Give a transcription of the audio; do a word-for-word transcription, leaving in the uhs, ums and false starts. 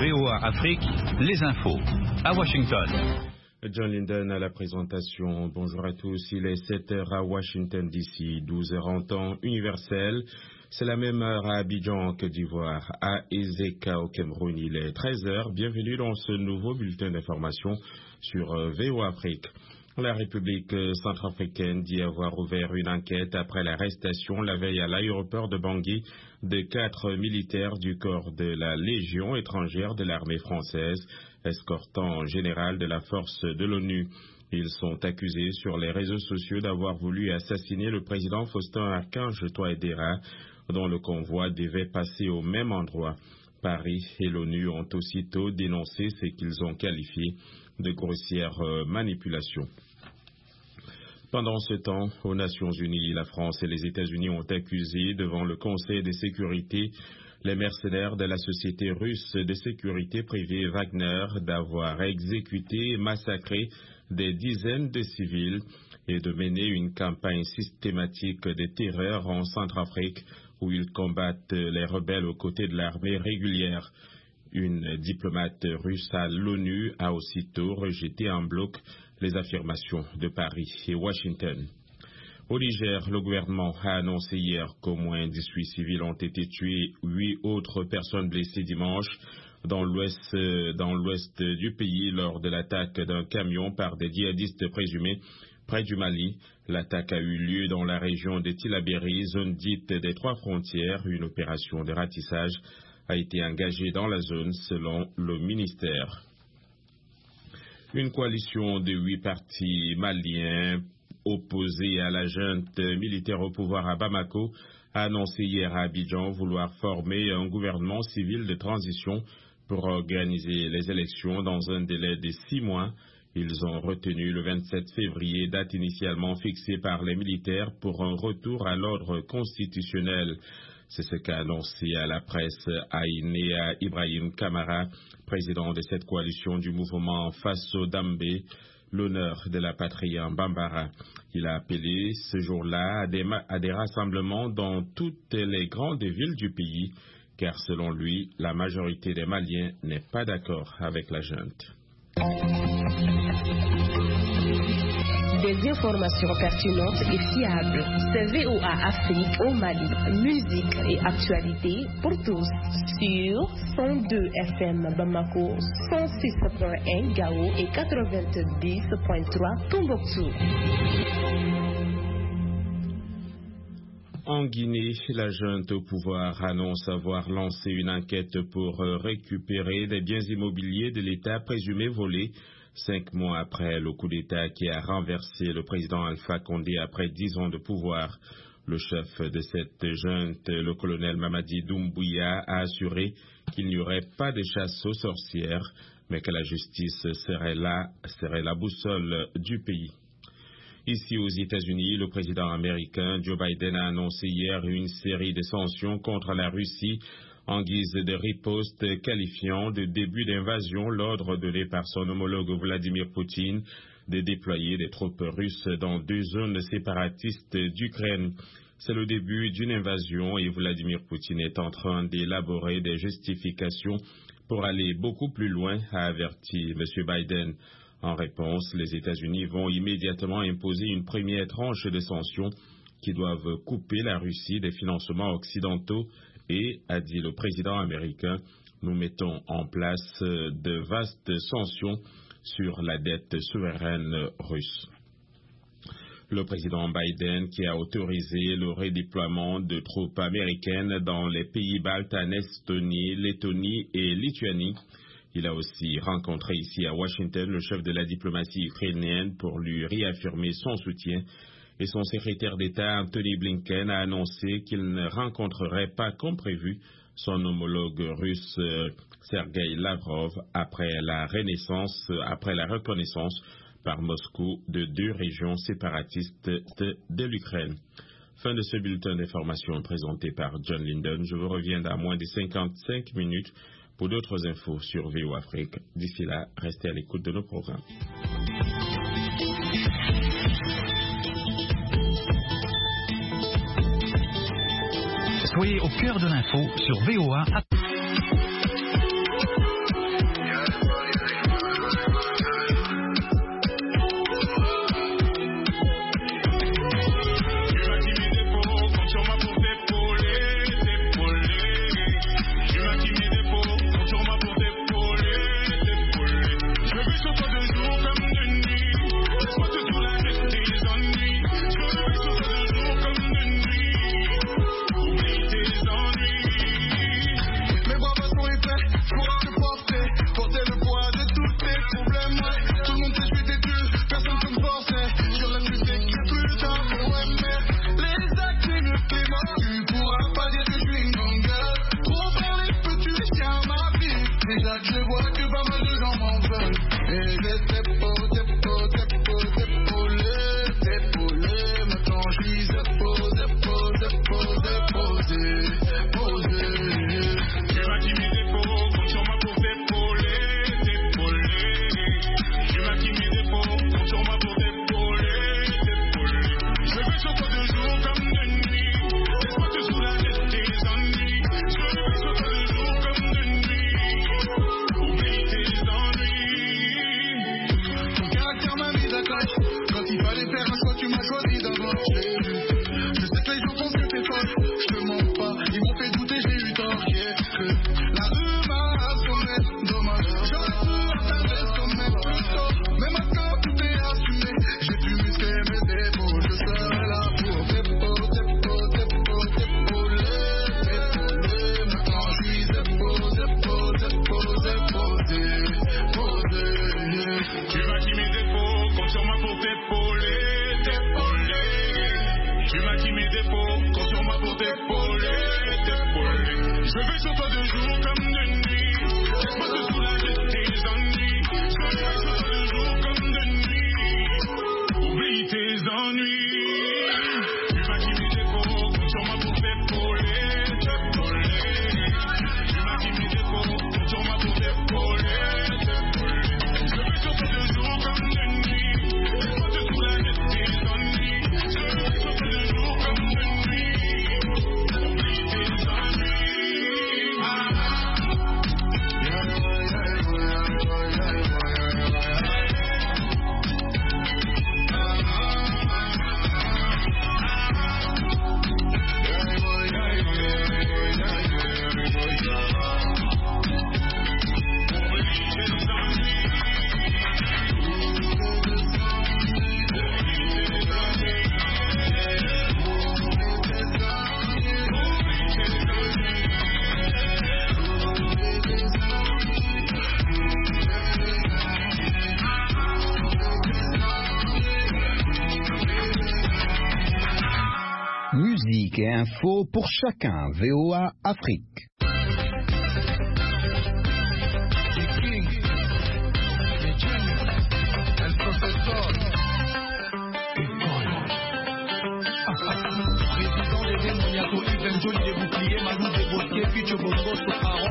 V O A Afrique, les infos. À Washington. John Linden à la présentation. Bonjour à tous. Il est sept heures à Washington D C, douze heures en temps universel. C'est la même heure à Abidjan en Côte d'Ivoire. À Ezeka au Cameroun, il est treize heures. Bienvenue dans ce nouveau bulletin d'information sur V O A Afrique. La République centrafricaine dit avoir ouvert une enquête après l'arrestation la veille à l'aéroport de Bangui de quatre militaires du corps de la Légion étrangère de l'armée française, escortant général de la force de l'ONU. Ils sont accusés sur les réseaux sociaux d'avoir voulu assassiner le président Faustin-Archange Touadéra, dont le convoi devait passer au même endroit. Paris et l'ONU ont aussitôt dénoncé ce qu'ils ont qualifié de grossière manipulation. Pendant ce temps, aux Nations Unies, la France et les États-Unis ont accusé devant le Conseil de sécurité les mercenaires de la société russe de sécurité privée Wagner d'avoir exécuté et massacré des dizaines de civils et de mener une campagne systématique de terreur en Centrafrique où ils combattent les rebelles aux côtés de l'armée régulière. Une diplomate russe à l'ONU a aussitôt rejeté en bloc les affirmations de Paris et Washington. Au Niger, le gouvernement a annoncé hier qu'au moins dix-huit civils ont été tués, huit autres personnes blessées dimanche dans l'ouest, dans l'ouest du pays lors de l'attaque d'un camion par des djihadistes présumés près du Mali. L'attaque a eu lieu dans la région de Tillabéri, zone dite des Trois Frontières. Une opération de ratissage a été engagée dans la zone selon le ministère. Une coalition de huit partis maliens opposés à la junte militaire au pouvoir à Bamako a annoncé hier à Abidjan vouloir former un gouvernement civil de transition pour organiser les élections dans un délai de six mois. Ils ont retenu le vingt-sept février, date initialement fixée par les militaires pour un retour à l'ordre constitutionnel. C'est ce qu'a annoncé à la presse Aïnéa Ibrahim Kamara, président de cette coalition du mouvement Faso Dambé, l'honneur de la patrie en Bambara. Il a appelé ce jour-là à des, à des rassemblements dans toutes les grandes villes du pays, car selon lui, la majorité des Maliens n'est pas d'accord avec la junte. Des informations pertinentes et fiables. C'est V O A Afrique au Mali. Musique et actualité pour tous. Sur cent deux F M Bamako, cent six point un Gao et quatre-vingt-dix point trois Tombouctou. En Guinée, la junte au pouvoir annonce avoir lancé une enquête pour récupérer des biens immobiliers de l'État présumés volés cinq mois après le coup d'État qui a renversé le président Alpha Condé après dix ans de pouvoir. Le chef de cette junte, le colonel Mamadi Doumbouya, a assuré qu'il n'y aurait pas de chasse aux sorcières, mais que la justice serait là, serait la boussole du pays. Ici aux États-Unis, le président américain Joe Biden a annoncé hier une série de sanctions contre la Russie en guise de riposte, qualifiant de début d'invasion l'ordre donné par son homologue Vladimir Poutine de déployer des troupes russes dans deux zones séparatistes d'Ukraine. C'est le début d'une invasion et Vladimir Poutine est en train d'élaborer des justifications pour aller beaucoup plus loin, a averti M. Biden. En réponse, les États-Unis vont immédiatement imposer une première tranche de sanctions qui doivent couper la Russie des financements occidentaux et, a dit le président américain, nous mettons en place de vastes sanctions sur la dette souveraine russe. Le président Biden, qui a autorisé le redéploiement de troupes américaines dans les pays baltes en Estonie, Lettonie et Lituanie, il a aussi rencontré ici à Washington le chef de la diplomatie ukrainienne pour lui réaffirmer son soutien. Et son secrétaire d'État, Anthony Blinken, a annoncé qu'il ne rencontrerait pas comme prévu son homologue russe Sergei Lavrov après la renaissance, après la reconnaissance par Moscou de deux régions séparatistes de, de l'Ukraine. Fin de ce bulletin d'information présenté par John Linden. Je vous reviens dans moins de cinquante-cinq minutes pour d'autres infos sur V O Afrique. D'ici là, restez à l'écoute de nos programmes. Soyez au cœur de l'info sur V O A. Je vais sur toi de jour comme de nuit. Laisse-moi te soulager de tes ennuis. Je vais sur toi de jour comme de nuit. Oublie tes ennuis. Tu m'as qui mis des faux, compte sur moi pour t'épauler, t'épauler. Tu m'as qui mis des faux, compte sur moi pour t'épauler, t'épauler. Je vais sur toi de jour comme de nuit. Laisse-moi te soulager de tes ennuis. Je vais sur toi de jour comme de nuit. Oublie tes ennuis. Musique et info pour chacun. V O A Afrique. Président des démoniaques, Yves Njoli, des boucliers, Malou, des bosquets, Picho Bongo, Soparo.